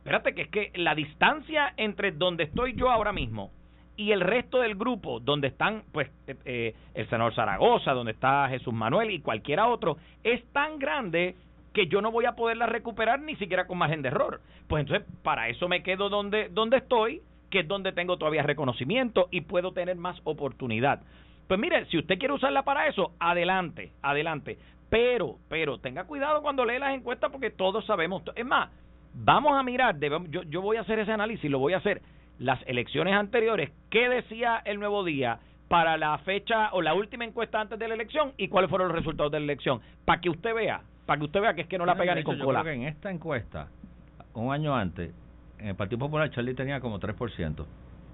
espérate, que es que la distancia entre donde estoy yo ahora mismo y el resto del grupo, donde están pues eh, eh, el senador Zaragoza, donde está Jesús Manuel y cualquiera otro, es tan grande que yo no voy a poderla recuperar ni siquiera con margen de error. Pues entonces, para eso me quedo donde, donde estoy, que es donde tengo todavía reconocimiento y puedo tener más oportunidad. Pues mire, si usted quiere usarla para eso, adelante, adelante. Pero, pero, tenga cuidado cuando lee las encuestas porque todos sabemos. Es más, vamos a mirar, debemos, yo, yo voy a hacer ese análisis, lo voy a hacer. Las elecciones anteriores, ¿qué decía el Nuevo Día para la fecha o la última encuesta antes de la elección y cuáles fueron los resultados de la elección? Para que usted vea, para que usted vea que es que no la pega ni con cola. Yo creo que en esta encuesta, un año antes, en el Partido Popular, Charlie tenía como tres por ciento.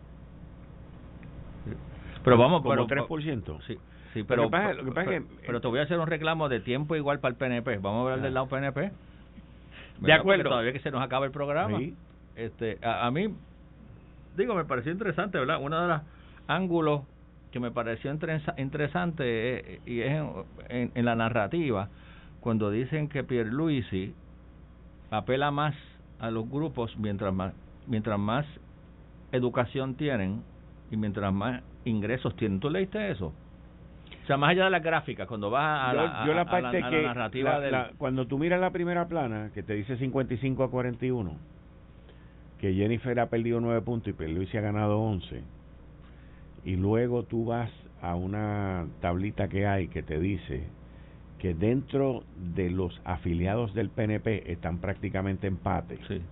Pero vamos, como pero, tres por ciento. Sí, sí, pero, lo que pasa, lo que pasa pero, es que, pero te voy a hacer un reclamo de tiempo igual para el P N P. Vamos a hablar ah. del lado P N P. ¿Verdad? De acuerdo. Porque todavía que se nos acaba el programa. Sí. Este, a, a mí, digo, me pareció interesante, ¿verdad? Uno de los ángulos que me pareció interesa, interesante eh, y es en, en, en la narrativa, cuando dicen que Pierluisi apela más a los grupos mientras más, mientras más educación tienen y mientras más ingresos tienen. ¿Tú leíste eso? O sea, más allá de las gráficas, cuando vas a, yo, la, yo la, a, parte a la, a que la narrativa la, del... la, cuando tú miras la primera plana que te dice cincuenta y cinco a cuarenta y uno, que Jennifer ha perdido nueve puntos y Pierluisi ha ganado once, y luego tú vas a una tablita que hay que te dice que dentro de los afiliados del P N P están prácticamente empate. Sí.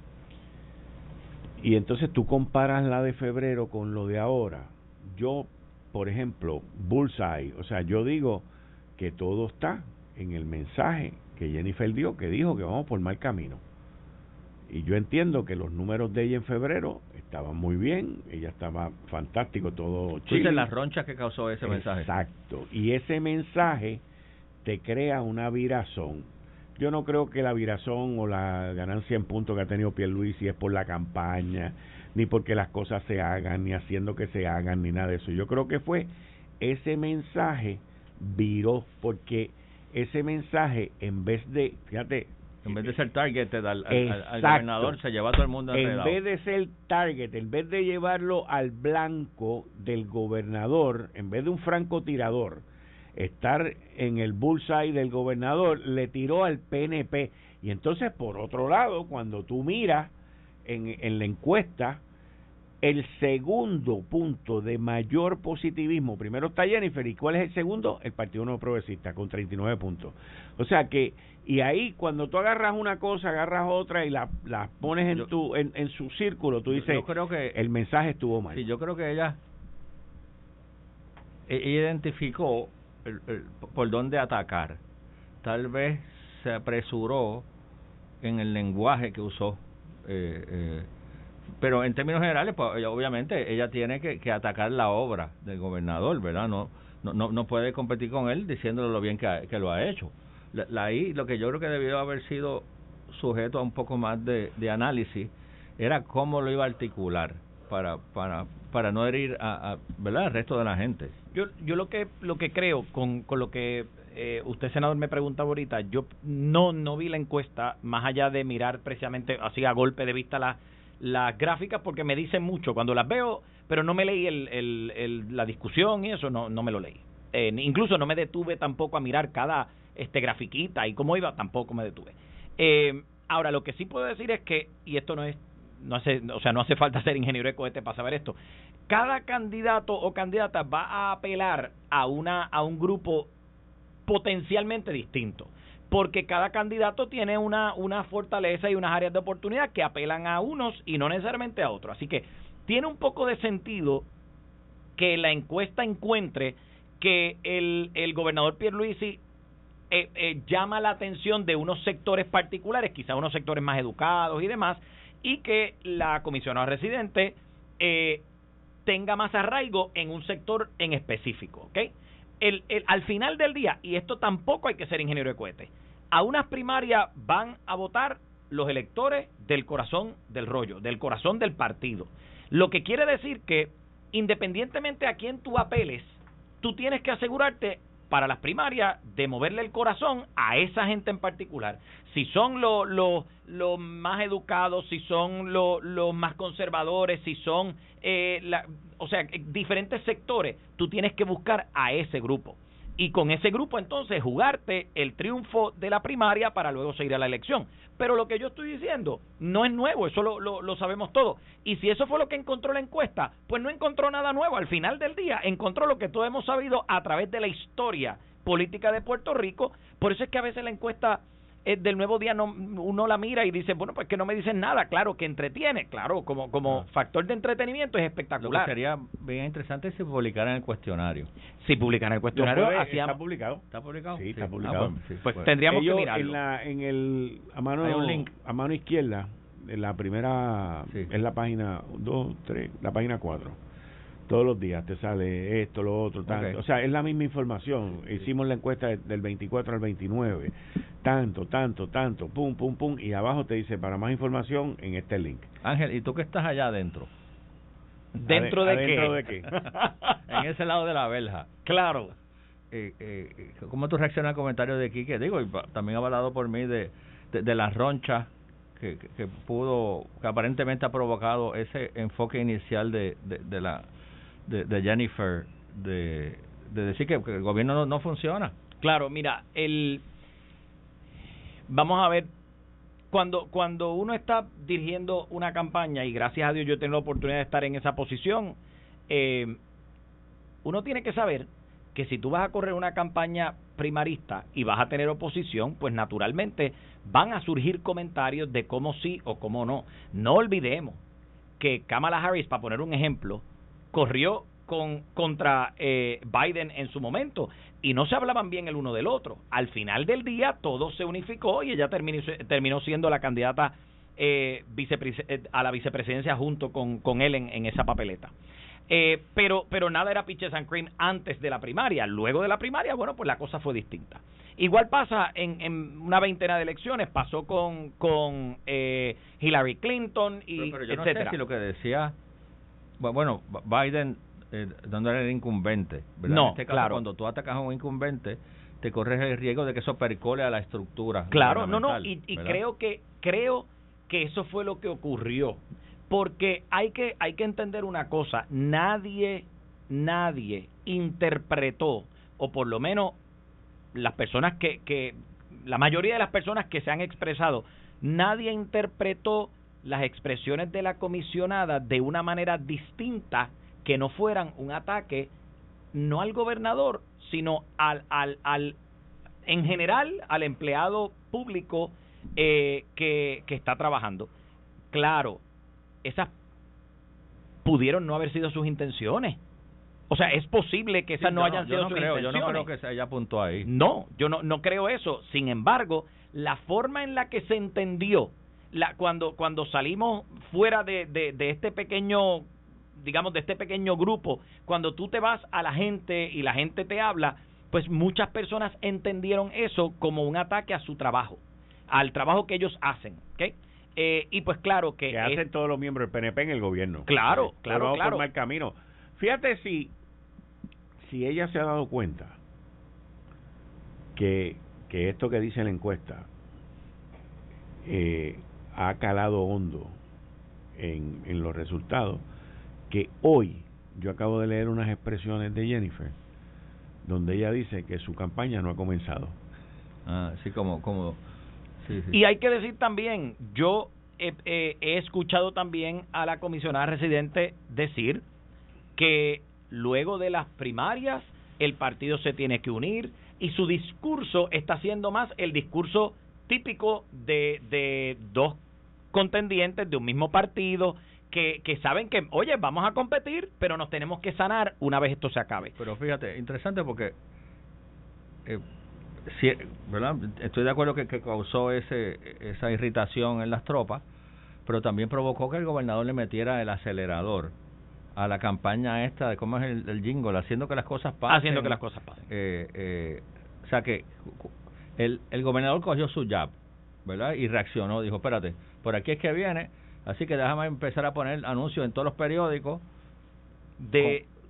Y entonces tú comparas la de febrero con lo de ahora. Yo, por ejemplo, bullseye, o sea, yo digo que todo está en el mensaje que Jennifer dio, que dijo que vamos por mal camino. Y yo entiendo que los números de ella en febrero estaban muy bien, ella estaba fantástico, todo Chile. Las ronchas que causó ese mensaje. Exacto, y ese mensaje te crea una virazón. Yo no creo que la virazón o la ganancia en puntos que ha tenido Pierluisi es por la campaña, ni porque las cosas se hagan, ni haciendo que se hagan, ni nada de eso. Yo creo que fue ese mensaje viró, porque ese mensaje, en vez de, fíjate, en vez de ser target al, al, al gobernador, se lleva a todo el mundo enredado. En vez de ser target, en vez de llevarlo al blanco del gobernador, en vez de un francotirador, estar en el bullseye del gobernador, le tiró al P N P. Y entonces, por otro lado, cuando tú miras en, en la encuesta, el segundo punto de mayor positivismo, primero está Jennifer, ¿y cuál es el segundo? El Partido Nuevo Progresista, con treinta y nueve puntos. O sea que, y ahí cuando tú agarras una cosa, agarras otra y la, la pones en, yo, tu, en, en su círculo, tú dices, yo creo que el mensaje estuvo mal. Sí, yo creo que ella, ella identificó el, el, por dónde atacar. Tal vez se apresuró en el lenguaje que usó, eh, eh, pero en términos generales, pues ella, obviamente ella tiene que, que atacar la obra del gobernador, ¿verdad? No no no, no puede competir con él diciéndole lo bien que, ha, que lo ha hecho. La, la, ahí lo que yo creo que debió haber sido sujeto a un poco más de, de análisis era cómo lo iba a articular para para para no herir a, a ¿verdad? Al resto de la gente. Yo yo lo que lo que creo con con lo que eh, usted, senador, me preguntaba ahorita, yo no no vi la encuesta más allá de mirar precisamente así a golpe de vista la las gráficas, porque me dicen mucho cuando las veo, pero no me leí el, el, el, la discusión y eso no no me lo leí. Eh, incluso no me detuve tampoco a mirar cada este grafiquita y cómo iba, tampoco me detuve. Eh, ahora, lo que sí puedo decir es que, y esto no es, no hace, o sea, no hace falta ser ingeniero de cohete para saber esto, cada candidato o candidata va a apelar a una a un grupo potencialmente distinto, porque cada candidato tiene una una fortaleza y unas áreas de oportunidad que apelan a unos y no necesariamente a otros. Así que tiene un poco de sentido que la encuesta encuentre que el, el gobernador Pierluisi eh, eh, llama la atención de unos sectores particulares, quizás unos sectores más educados y demás, y que la comisionada residente eh, tenga más arraigo en un sector en específico, ¿ok? El, el, al final del día, y esto tampoco hay que ser ingeniero de cohete, a unas primarias van a votar los electores del corazón del rollo, del corazón del partido. Lo que quiere decir que, independientemente a quién tú apeles, tú tienes que asegurarte para las primarias de moverle el corazón a esa gente en particular. Si son los lo, lo más educados, si son los lo más conservadores, si son, eh, la, o sea, diferentes sectores, tú tienes que buscar a ese grupo. Y con ese grupo entonces jugarte el triunfo de la primaria para luego seguir a la elección. Pero lo que yo estoy diciendo no es nuevo, eso lo, lo, lo sabemos todos. Y si eso fue lo que encontró la encuesta, pues no encontró nada nuevo. Al final del día encontró lo que todos hemos sabido a través de la historia política de Puerto Rico. Por eso es que a veces la encuesta eh, del Nuevo Día no, uno la mira y dice, bueno, pues que no me dicen nada. Claro que entretiene, claro, como, como ah. factor de entretenimiento es espectacular. Lo que sería bien interesante si publicaran el cuestionario. Si publicaran el cuestionario, puede, hacíamos... ¿Está publicado? ¿Está publicado? Sí, está sí. publicado. Ah, bueno, sí, pues bueno. tendríamos Ellos, que mirarlo. En, la, en el, a mano, hay un link. A mano izquierda, en la primera, sí. es la página dos, tres, la página cuatro. Todos los días te sale esto, lo otro, tanto. Okay. O sea, es la misma información. Sí. Hicimos la encuesta del veinticuatro al veintinueve. Tanto, tanto, tanto, pum, pum, pum. Y abajo te dice, para más información, en este link. Ángel, ¿y tú que estás allá adentro? ¿Dentro de ¿Adentro qué? de qué? En ese lado de la verja. Claro. Eh, eh, ¿Cómo tú reaccionas al comentario de Quique? Digo, y también avalado por mí de, de, de las ronchas que, que, que pudo, que aparentemente ha provocado ese enfoque inicial de, de, de la de, de Jennifer, de, de decir que, que el gobierno no, no funciona. Claro, mira, el vamos a ver, cuando cuando uno está dirigiendo una campaña, y gracias a Dios yo tengo la oportunidad de estar en esa posición, eh, uno tiene que saber que si tú vas a correr una campaña primarista y vas a tener oposición, pues naturalmente van a surgir comentarios de cómo sí o cómo no. No olvidemos que Kamala Harris, para poner un ejemplo, corrió con contra eh, Biden en su momento y no se hablaban bien el uno del otro. Al final del día todo se unificó y ella terminó, terminó siendo la candidata eh, vicepres- a la vicepresidencia junto con, con él en, en esa papeleta. Eh, pero pero nada era peaches and cream antes de la primaria. Luego de la primaria, bueno, pues la cosa fue distinta. Igual pasa en, en una veintena de elecciones, pasó con con eh, Hillary Clinton y pero, pero yo etcétera. No sé si lo que decía, bueno, Biden eh, no era el incumbente, ¿verdad? No, en este caso, claro. Cuando tú atacas a un incumbente, te corres el riesgo de que eso percole a la estructura. Claro, no, no, y, y creo que creo que eso fue lo que ocurrió. Porque hay que hay que entender una cosa, nadie nadie interpretó, o por lo menos las personas que que la mayoría de las personas que se han expresado, nadie interpretó las expresiones de la comisionada de una manera distinta que no fueran un ataque no al gobernador, sino al al al en general al empleado público eh, que que está trabajando. Claro, esas pudieron no haber sido sus intenciones. O sea, es posible que esas sí, no yo hayan no, sido yo no sus creo, intenciones. Yo no creo que se haya apuntado ahí. No, yo no no creo eso. Sin embargo, la forma en la que se entendió, la cuando cuando salimos fuera de, de, de este pequeño, digamos, de este pequeño grupo, cuando tú te vas a la gente y la gente te habla, pues muchas personas entendieron eso como un ataque a su trabajo, al trabajo que ellos hacen, ¿ok? Eh, y pues claro que... Que hacen todos los miembros del P N P en el gobierno. Claro, sí, claro, vamos claro. a formar camino. Fíjate si, si ella se ha dado cuenta que, que esto que dice la encuesta eh, ha calado hondo en, en los resultados, que hoy yo acabo de leer unas expresiones de Jennifer donde ella dice que su campaña no ha comenzado. Ah, sí, como... como Sí, sí. Y hay que decir también, yo eh, eh, he escuchado también a la comisionada residente decir que luego de las primarias el partido se tiene que unir y su discurso está siendo más el discurso típico de, de dos contendientes de un mismo partido que, que saben que, oye, vamos a competir, pero nos tenemos que sanar una vez esto se acabe. Pero fíjate, interesante porque... Eh, Sí, ¿verdad? Estoy de acuerdo que, que causó ese esa irritación en las tropas, pero también provocó que el gobernador le metiera el acelerador a la campaña esta de cómo es el, el jingle, haciendo que las cosas pasen. Haciendo que las cosas pasen. Eh, eh, o sea que el, el gobernador cogió su jab, ¿verdad? Y reaccionó, dijo, espérate, por aquí es que viene, así que déjame empezar a poner anuncios en todos los periódicos de...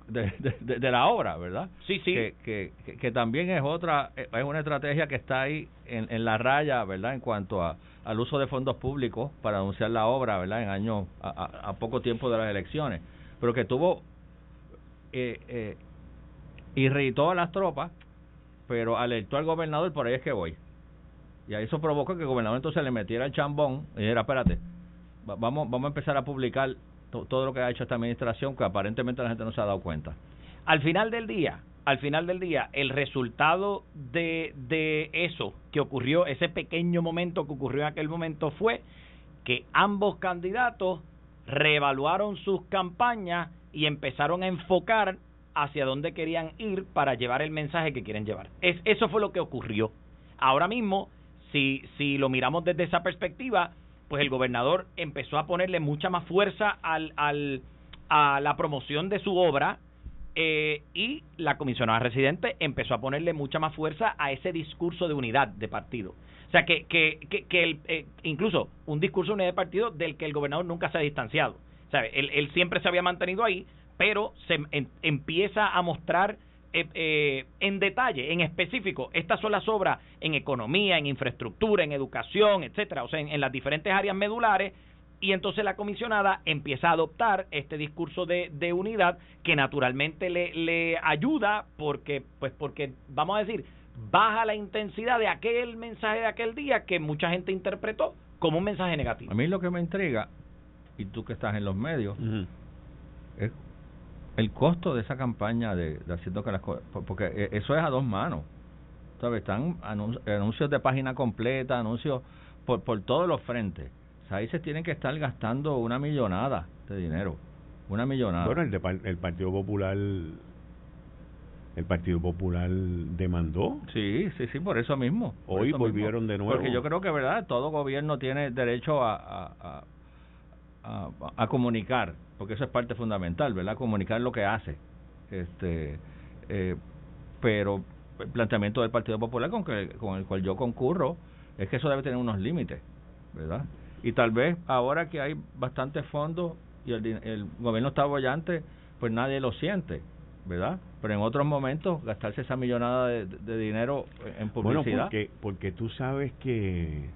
de, de, de la obra, ¿verdad? Sí, sí. Que, que, que, que también es otra, es una estrategia que está ahí en, en la raya, ¿verdad? En cuanto a al uso de fondos públicos para anunciar la obra, ¿verdad? En años, a, a, a poco tiempo de las elecciones. Pero que tuvo, eh, eh, irritó a las tropas, pero alertó al gobernador, por ahí es que voy. Y ahí eso provocó que el gobernador entonces le metiera el chambón y dijera, espérate, vamos, vamos a empezar a publicar to, todo lo que ha hecho esta administración, que aparentemente la gente no se ha dado cuenta. Al final del día, al final del día, el resultado de, de eso que ocurrió, ese pequeño momento que ocurrió en aquel momento, fue que ambos candidatos reevaluaron sus campañas y empezaron a enfocar hacia dónde querían ir para llevar el mensaje que quieren llevar. Es, eso fue lo que ocurrió. Ahora mismo, si, si lo miramos desde esa perspectiva, pues el gobernador empezó a ponerle mucha más fuerza al, al, a la promoción de su obra, Eh, y la comisionada residente empezó a ponerle mucha más fuerza a ese discurso de unidad de partido. O sea, que que que, que el, eh, incluso un discurso de unidad de partido del que el gobernador nunca se ha distanciado. O sea, él, él siempre se había mantenido ahí, pero se en, empieza a mostrar eh, eh, en detalle, en específico, estas son las obras en economía, en infraestructura, en educación, etcétera, o sea, en, en las diferentes áreas medulares. Y entonces la comisionada empieza a adoptar este discurso de, de unidad que naturalmente le, le ayuda porque, pues porque, vamos a decir, baja la intensidad de aquel mensaje de aquel día que mucha gente interpretó como un mensaje negativo. A mí lo que me intriga, y tú que estás en los medios, uh-huh. es el costo de esa campaña de, de haciendo que las cosas, porque eso es a dos manos, ¿sabes? Están anun- anuncios de página completa, anuncios por, por todos los frentes. Ahí se tienen que estar gastando una millonada de dinero, una millonada. Bueno, el, de, el Partido Popular, el Partido Popular demandó. Sí, sí, sí, por eso mismo. Por Hoy eso volvieron mismo. de nuevo. Porque yo creo que, verdad, todo gobierno tiene derecho a, a, a, a, a comunicar, porque eso es parte fundamental, ¿verdad? Comunicar lo que hace. Este, eh, pero el planteamiento del Partido Popular con, que, con el cual yo concurro es que eso debe tener unos límites, ¿verdad? Y tal vez ahora que hay bastantes fondos y el, el gobierno está bollante, pues nadie lo siente, ¿verdad? Pero en otros momentos gastarse esa millonada de, de dinero en publicidad. Bueno, porque, porque tú sabes que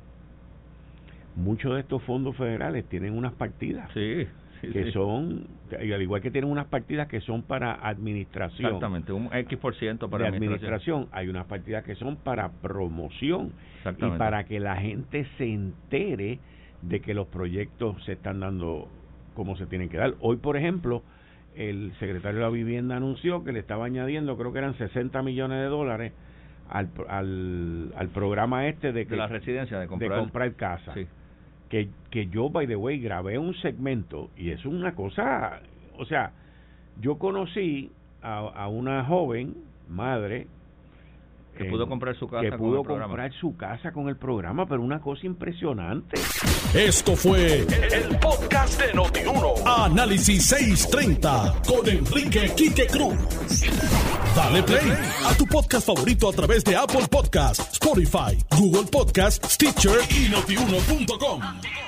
muchos de estos fondos federales tienen unas partidas. Sí, sí, que sí. son, y al igual que tienen unas partidas que son para administración. Exactamente, un X por ciento para de administración. administración. Hay unas partidas que son para promoción y Exactamente. para que la gente se entere de que los proyectos se están dando como se tienen que dar. Hoy, por ejemplo, el secretario de la Vivienda anunció que le estaba añadiendo, creo que eran sesenta millones de dólares al al, al programa este de, que, de la residencia, de comprar, de comprar casa. Sí. Que, que yo, by the way, grabé un segmento y es una cosa, o sea, yo conocí a, a una joven madre que pudo comprar su casa que con pudo el programa. comprar su casa con el programa, pero una cosa impresionante. Esto fue el podcast de Notiuno. Análisis seiscientos treinta con Enrique Quique Cruz. Dale play a tu podcast favorito a través de Apple Podcasts, Spotify, Google Podcasts, Stitcher y notiuno punto com.